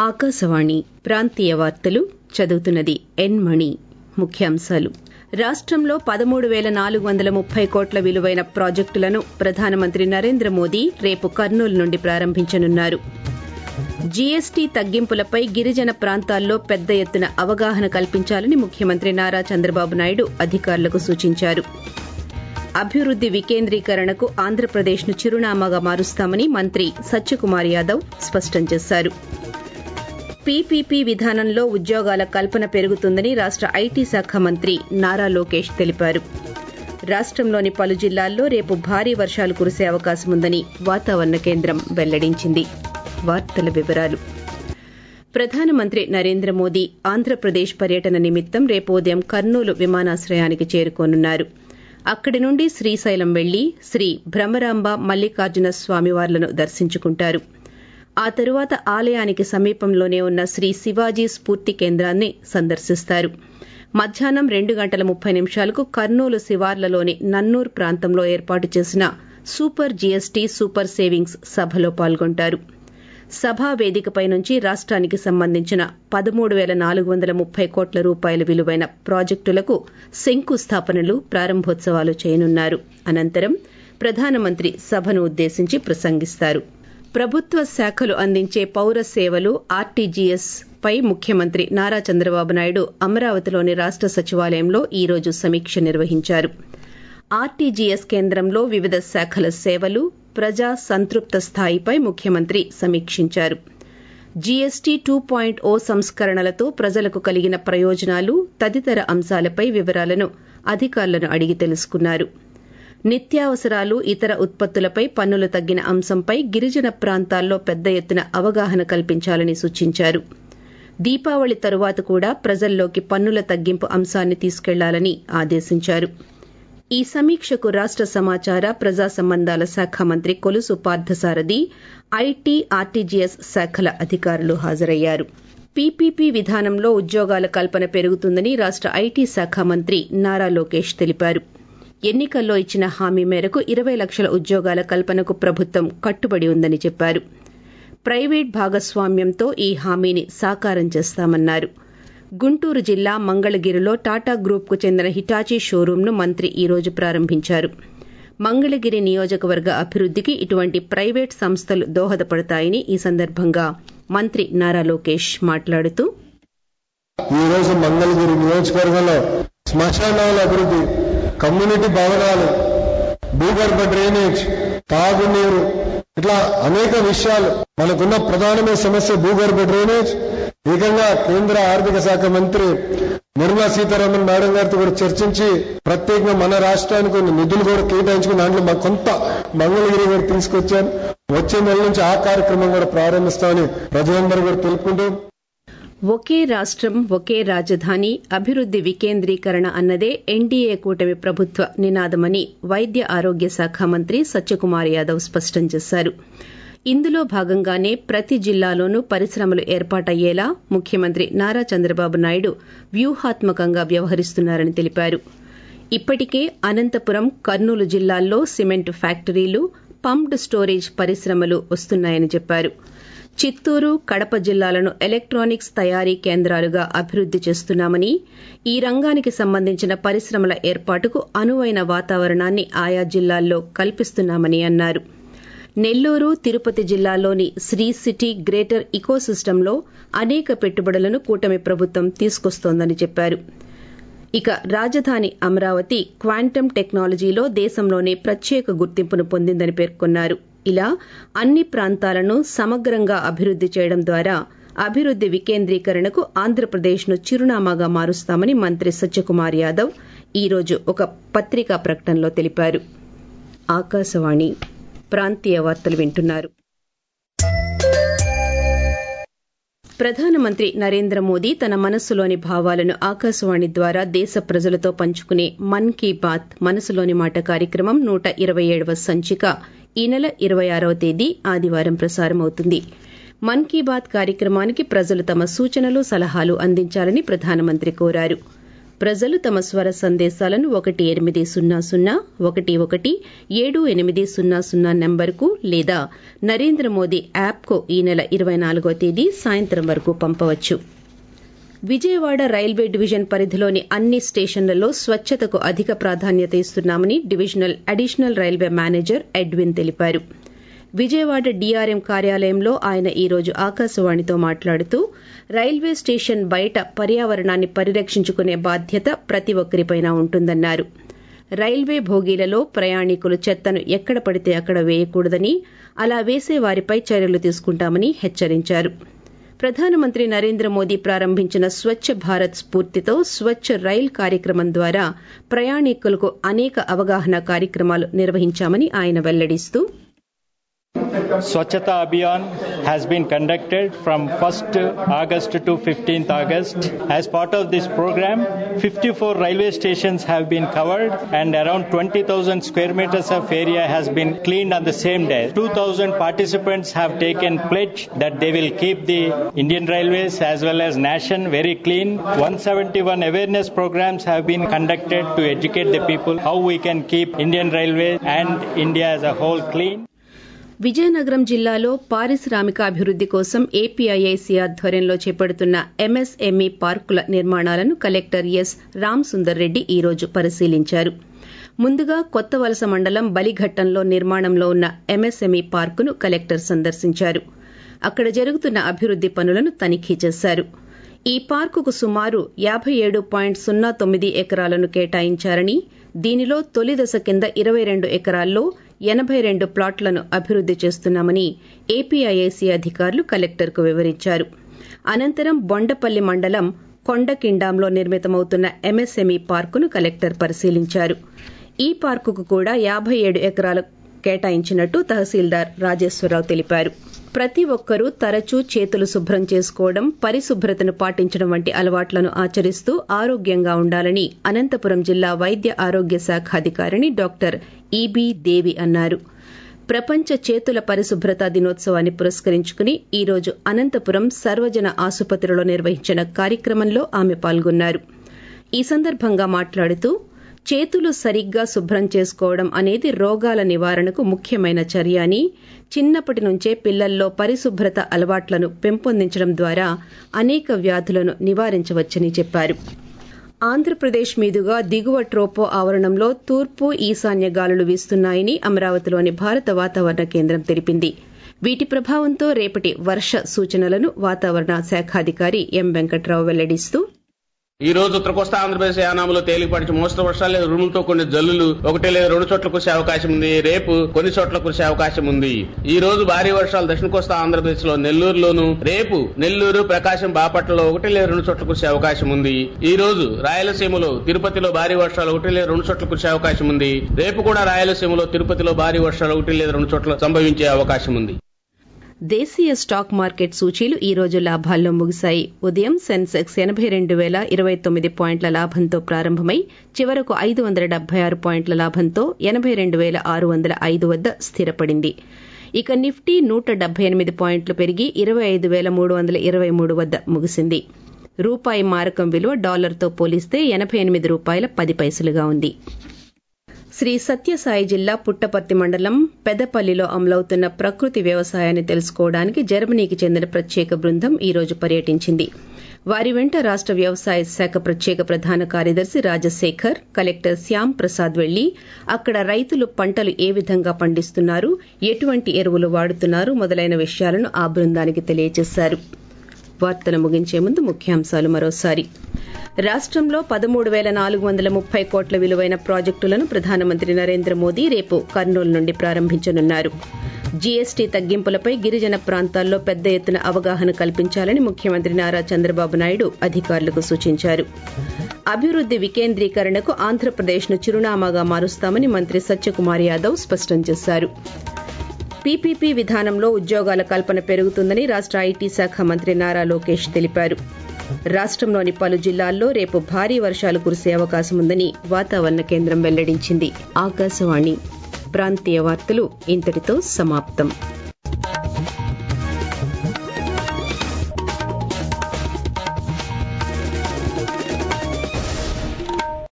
ఆకాశవాణి ప్రాంతీయ వార్తలు చదువుతున్నది ఎన్ మణి. ముఖ్యాంశాలు. రాష్టంలో 13,430 కోట్ల విలువైన ప్రాజెక్టులను ప్రధానమంత్రి నరేంద్ర మోదీ రేపు కర్నూలు నుండి ప్రారంభించనున్నారు. జీఎస్టీ తగ్గింపులపై గిరిజన ప్రాంతాల్లో పెద్ద ఎత్తున అవగాహన కల్పించాలని ముఖ్యమంత్రి నారా చంద్రబాబు నాయుడు అధికారులకు సూచించారు. అభివృద్ది వికేంద్రీకరణకు ఆంధ్రప్రదేశ్ను చిరునామాగా మారుస్తామని మంత్రి సత్యకుమార్ యాదవ్ స్పష్టం చేశారు. పీపీపీ విధానంలో ఉద్యోగాల కల్పన పెరుగుతుందని రాష్ట ఐటీ శాఖ మంత్రి నారా లోకేష్ తెలిపారు. రాష్టంలోని పలు జిల్లాల్లో రేపు భారీ వర్షాలు కురిసే అవకాశముందని వాతావరణ కేంద్రం వెల్లడించింది. వార్తల వివరాలు. ప్రధానమంత్రి నరేంద్ర మోదీ ఆంధ్రప్రదేశ్ పర్యటన నిమిత్తం రేపు ఉదయం కర్నూలు విమానాశ్రయానికి చేరుకోనున్నారు. అక్కడి నుండి శ్రీశైలం వెళ్లి శ్రీ భ్రమరాంబ మల్లికార్జున స్వామివార్లను దర్శించుకుంటారు. ఆ తరువాత ఆలయానికి సమీపంలోనే ఉన్న శ్రీ శివాజీ స్ఫూర్తి కేంద్రాన్ని సందర్శిస్తారు. మధ్యాహ్నం 2:30 కర్నూలు శివార్లలోని నన్నూర్ ప్రాంతంలో ఏర్పాటు చేసిన సూపర్ జీఎస్టీ సూపర్ సేవింగ్స్ సభలో పాల్గొంటారు. సభా వేదికపై నుంచి రాష్టానికి సంబంధించిన 13,430 కోట్ల రూపాయల విలువైన ప్రాజెక్టులకు శంకుస్థాపనలు, ప్రారంభోత్సవాలు చేయనున్నారు. అనంతరం ప్రధానమంత్రి సభను ఉద్దేశించి ప్రసంగిస్తారు. ప్రభుత్వ శాఖలు అందించే పౌర సేవలు ఆర్టీజీఎస్ పై ముఖ్యమంత్రి నారా చంద్రబాబు నాయుడు అమరావతిలోని రాష్ట సచివాలయంలో ఈ రోజు సమీక్ష నిర్వహించారు. ఆర్టీజీఎస్ కేంద్రంలో వివిధ శాఖల సేవలు, ప్రజా సంతృప్త స్థాయిపై ముఖ్యమంత్రి సమీక్షించారు. జీఎస్టీ 2.0 సంస్కరణలతో ప్రజలకు కలిగిన ప్రయోజనాలు తదితర అంశాలపై వివరాలను అధికారులను అడిగి తెలుసుకున్నారు. నిత్యావసరాలు, ఇతర ఉత్పత్తులపై పన్నులు తగ్గిన అంశంపై గిరిజన ప్రాంతాల్లో పెద్ద ఎత్తున అవగాహన కల్పించాలని సూచించారు. దీపావళి తరువాత కూడా ప్రజల్లోకి పన్నుల తగ్గింపు అంశాన్ని తీసుకెళ్లాలని ఆదేశించారు. ఈ సమీక్షకు రాష్ట సమాచార, ప్రజా సంబంధాల శాఖ మంత్రి కొలుసు పార్థసారథి, ఐటీ, ఆర్టీజీఎస్ శాఖల అధికారులు హాజరయ్యారు. పీపీపీ విధానంలో ఉద్యోగాల కల్పన పెరుగుతుందని రాష్ట ఐటీ శాఖ మంత్రి నారా లోకేష్ తెలిపారు. ఎన్నికల్లో ఇచ్చిన హామీ మేరకు 20 లక్షల ఉద్యోగాల కల్పనకు ప్రభుత్వం కట్టుబడి ఉందని చెప్పారు. ప్రైవేట్ భాగస్వామ్యంతో ఈ హామీని సాకారం చేస్తామన్నారు. గుంటూరు జిల్లా మంగళగిరిలో టాటా గ్రూప్కు చెందిన హిటాచీ షోరూంను మంత్రి ఈ రోజు ప్రారంభించారు. మంగళగిరి నియోజకవర్గ అభివృద్దికి ఇటువంటి ప్రైవేట్ సంస్థలు దోహదపడతాయని ఈ సందర్భంగా మంత్రి నారా లోకేష్ మాట్లాడుతూ, ఈ రోజు మంగళగిరి నియోజకవర్గంలో శ్మశానాల అభివృద్ధి, కమ్యూనిటీ భవనాలు, భూగర్భ డ్రైనేజ్, తాగునీరు, ఇట్లా అనేక విషయాలు. మనకున్న ప్రధానమైన సమస్య భూగర్భ డ్రైనేజ్. ఏకంగా కేంద్ర ఆర్థిక శాఖ మంత్రి నిర్మలా సీతారామన్ మేడం గారితో కూడా చర్చించి ప్రత్యేకంగా మన రాష్ట్రానికి కొన్ని నిధులు కూడా కేటాయించుకుని దాంట్లో కొంత మంగళగిరి కూడా తీసుకొచ్చాను. వచ్చే నెల నుంచి ఆ కార్యక్రమం కూడా ప్రారంభిస్తామని ప్రజలందరూ కూడా తెలుపుకుంటూ, ఒకే రాష్టం ఒకే రాజధాని, అభివృద్ది వికేంద్రీకరణ అన్నదే ఎన్డీఏ కూటమి ప్రభుత్వ నినాదమని వైద్య ఆరోగ్య శాఖ మంత్రి సత్యకుమార్ యాదవ్ స్పష్టం చేశారు. ఇందులో భాగంగానే ప్రతి జిల్లాలోనూ పరిశ్రమలు ఏర్పాటయ్యేలా ముఖ్యమంత్రి నారా చంద్రబాబు నాయుడు వ్యూహాత్మకంగా వ్యవహరిస్తున్నారని తెలిపారు. ఇప్పటికే అనంతపురం, కర్నూలు జిల్లాల్లో సిమెంట్ ఫ్యాక్టరీలు, పంప్డ్ స్టోరేజ్ పరిశ్రమలు వస్తున్నాయని చెప్పారు. చిత్తూరు, కడప జిల్లాలను ఎలక్ట్రానిక్స్ తయారీ కేంద్రాలుగా అభివృద్ది చేస్తున్నామని, ఈ రంగానికి సంబంధించిన పరిశ్రమల ఏర్పాటుకు అనువైన వాతావరణాన్ని ఆయా జిల్లాల్లో కల్పిస్తున్నామని అన్నారు. నెల్లూరు, తిరుపతి జిల్లాల్లోని శ్రీ సిటీ గ్రేటర్ ఇకోసిస్టంలో అనేక పెట్టుబడులను కూటమి ప్రభుత్వం తీసుకొస్తోందని చెప్పారు. ఇక రాజధాని అమరావతి క్వాంటమ్ టెక్నాలజీలో దేశంలోనే ప్రత్యేక గుర్తింపును పొందిందని పేర్కొన్నారు. ఇలా అన్ని ప్రాంతాలను సమగ్రంగా అభివృద్ది చేయడం ద్వారా అభివృద్ది వికేంద్రీకరణకు ఆంధ్రప్రదేశ్ను చిరునామాగా మారుస్తామని మంత్రి సత్యకుమార్ యాదవ్ ఈ రోజు ఒక పత్రికా ప్రకటనలో తెలిపారు. ఆకాశవాణి ప్రాంతీయ వార్తలు వింటున్నారు. ప్రధానమంత్రి నరేంద్ర మోదీ తన మనస్సులోని భావాలను ఆకాశవాణి ద్వారా దేశ ప్రజలతో పంచుకునే మన్ కీ బాత్ మనసులోని మాట కార్యక్రమం 127వ సంచిక ఈ నెల 26వ తేదీ ఆదివారం ప్రసారమవుతుంది. మన్ కీ బాత్ కార్యక్రమానికి ప్రజలు తమ సూచనలు, సలహాలు అందించాలని ప్రధానమంత్రి కోరారు. ప్రజలు తమ స్వర సందేశాలను 1800-11-7800 నంబర్కు లేదా నరేంద్ర మోదీ యాప్కు ఈ నెల 24వ తేదీ సాయంత్రం వరకు పంపవచ్చు. విజయవాడ రైల్వే డివిజన్ పరిధిలోని అన్ని స్టేషన్లలో స్వచ్చతకు అధిక ప్రాధాన్యత ఇస్తున్నామని అడిషనల్ రైల్వే మేనేజర్ ఎడ్విన్ తెలిపారు. విజయవాడ డీఆర్ఎం కార్యాలయంలో ఆయన ఈ రోజు ఆకాశవాణితో మాట్లాడుతూ రైల్వే స్టేషన్ బయట పర్యావరణాన్ని పరిరక్షించుకునే బాధ్యత ప్రతి ఒక్కరిపైనా ఉంటుందన్నారు. రైల్వే భోగీలలో ప్రయాణికులు చెత్తను ఎక్కడ పడితే అక్కడ వేయకూడదని, అలా వేసే వారిపై చర్యలు తీసుకుంటామని హెచ్చరించారు. ప్రధానమంత్రి నరేంద్ర మోదీ ప్రారంభించిన స్వచ్ఛ భారత్ స్ఫూర్తితో స్వచ్ఛ రైల్ కార్యక్రమం ద్వారా ప్రయాణికులకు అనేక అవగాహన కార్యక్రమాలు నిర్వహించామని ఆయన వెల్లడిస్తూ Swachhata Abhiyan has been conducted from 1st August to 15th August. As part of this program, 54 railway stations have been covered and around 20,000 square meters of area has been cleaned on the same day. 2,000 participants have taken pledge that they will keep the Indian Railways as well as nation very clean. 171 awareness programs have been conducted to educate the people how we can keep Indian Railways and India as a whole clean. Vizianagaram జిల్లాలో పారిశ్రామికాభివృద్ది కోసం APIIC ఆధ్వర్యంలో చేపడుతున్న MSME పార్కుల నిర్మాణాలను collector S Ram Sundar Reddy ఈ రోజు పరిశీలించారు. ముందుగా కొత్తవలస మండలం బలిఘట్టంలో నిర్మాణంలో ఉన్న ఎంఎస్ఎంఈ పార్కును కలెక్టర్ సందర్శించారు. అక్కడ జరుగుతున్న అభివృద్ది పనులను తనిఖీ చేశారు. ఈ పార్కుకు సుమారు 57.09 ఎకరాలను కేటాయించారని, దీనిలో తొలి దశ కింద 22 ఎకరాల్లో 82 ప్లాట్లను అభివృద్ది చేస్తున్నామని ఏపీఐఐసీ అధికారులు కలెక్టర్కు వివరించారు. అనంతరం బొండపల్లి మండలం కొండకిండాంలో నిర్మితమవుతున్న ఎంఎస్ఎంఈ పార్కును కలెక్టర్ పరిశీలించారు. ఈ పార్కుకు కూడా 57 ఎకరాలు కేటాయించినట్టు తహసీల్దార్ రాజేశ్వరరావు తెలిపారు. ప్రతి ఒక్కరూ తరచూ చేతులు శుభ్రం చేసుకోవడం, పరిశుభ్రతను పాటించడం వంటి అలవాట్లను ఆచరిస్తూ ఆరోగ్యంగా ఉండాలని అనంతపురం జిల్లా వైద్య ఆరోగ్య శాఖ అధికారిణి డాక్టర్ ఈబీ దేవి అన్నారు. ప్రపంచ చేతుల పరిశుభ్రత దినోత్సవాన్ని పురస్కరించుకుని ఈ రోజు అనంతపురం సర్వజన ఆసుపత్రిలో నిర్వహించిన కార్యక్రమంలో ఆమె పాల్గొన్నారు. ఈ సందర్భంగా మాట్లాడుతూ చేతులు సరిగ్గా శుభ్రం చేసుకోవడం అనేది రోగాల నివారణకు ముఖ్యమైన చర్య అని, చిన్నప్పటి నుంచే పిల్లల్లో పరిశుభ్రత అలవాట్లను పెంపొందించడం ద్వారా అనేక వ్యాధులను నివారించవచ్చని చెప్పారు. ఆంధ్రప్రదేశ్ మీదుగా దిగువ ట్రోపో ఆవరణంలో తూర్పు ఈశాన్య గాలులు వీస్తున్నాయని అమరావతిలోని భారత వాతావరణ కేంద్రం తెలిపింది. వీటి ప్రభావంతో రేపటి వర్ష సూచనలను వాతావరణ శాఖాధికారి ఎం వెంకట్రావు వెల్లడిస్తూ ఈ రోజు ఉత్తర కోస్తా ఆంధ్రప్రదేశ్ యానాములో తేలికపాటి మోస్తరు వర్షాలు లేదా ఉరుములతో కొన్ని జల్లులు 1 లేదా 2 చోట్ల కురిసే అవకాశం ఉంది. రేపు కొన్ని చోట్ల కురిసే అవకాశం ఉంది. ఈ రోజు భారీ వర్షాలు దక్షిణ కోస్తా ఆంధ్రప్రదేశ్ లో నెల్లూరులోను, రేపు నెల్లూరు, ప్రకాశం, బాపట్లలో 1 లేదా 2 చోట్ల కురిసే అవకాశం ఉంది. ఈ రోజు రాయలసీమలో తిరుపతిలో భారీ వర్షాలు 1 లేదా 2 చోట్ల కురిసే అవకాశం ఉంది. రేపు కూడా రాయలసీమలో తిరుపతిలో భారీ వర్షాలు 1 లేదా 2 చోట్ల సంభవించే అవకాశం ఉంది. దేశీయ స్టాక్ మార్కెట్ సూచీలు ఈ రోజు లాభాల్లో ముగిశాయి. ఉదయం సెన్సెక్స్ 82,029 పాయింట్ల లాభంతో ప్రారంభమై చివరకు 576 పాయింట్ల లాభంతో 82,605 వద్ద స్థిరపడింది. ఇక నిఫ్టీ 178 పాయింట్లు పెరిగి 25,323 వద్ద ముగిసింది. రూపాయి మారకం విలువ డాలర్తో పోలిస్తే 88 రూపాయల 10 పైసలుగా ఉంది. శ్రీ సత్యసాయి జిల్లా పుట్టపర్తి మండలం పెదపల్లిలో అమలవుతున్న ప్రకృతి వ్యవసాయాన్ని తెలుసుకోవడానికి జర్మనీకి చెందిన ప్రత్యేక బృందం ఈ రోజు పర్యటించింది. వారి వెంట రాష్ట వ్యవసాయ శాఖ ప్రత్యేక ప్రధాన కార్యదర్శి రాజశేఖర్, కలెక్టర్ శ్యామ్ ప్రసాద్ వెళ్లి అక్కడ రైతులు పంటలు ఏ విధంగా పండిస్తున్నారు, ఎటువంటి ఎరువులు వాడుతున్నారు మొదలైన విషయాలను ఆ బృందానికి తెలియజేశారు. వార్తలు ముగించే ముందు ముఖ్యాంశాలు మరోసారి. రాష్టంలో 13,430 కోట్ల విలువైన ప్రాజెక్టులను ప్రధానమంత్రి నరేంద్ర మోదీ రేపు కర్నూలు నుండి ప్రారంభించనున్నారు. జీఎస్టీ తగ్గింపులపై గిరిజన ప్రాంతాల్లో పెద్ద ఎత్తున అవగాహన కల్పించాలని ముఖ్యమంత్రి నారా చంద్రబాబు నాయుడు అధికారులకు సూచించారు. అభివృద్ది వికేంద్రీకరణకు ఆంధ్రప్రదేశ్ను చిరునామాగా మారుస్తామని మంత్రి సత్యకుమార్ యాదవ్ స్పష్టం చేశారు. పీపీపీ విధానంలో ఉద్యోగాల కల్పన పెరుగుతుందని రాష్ట ఐటీ శాఖ మంత్రి నారా లోకేష్ తెలిపారు. రాష్టంలోని పలు జిల్లాల్లో రేపు భారీ వర్షాలు కురిసే అవకాశం ఉందని వాతావరణ కేంద్రం వెల్లడించింది. ఆకాశవాణి ప్రాంతీయ వార్తలు ఇంతటితో సమాప్తం.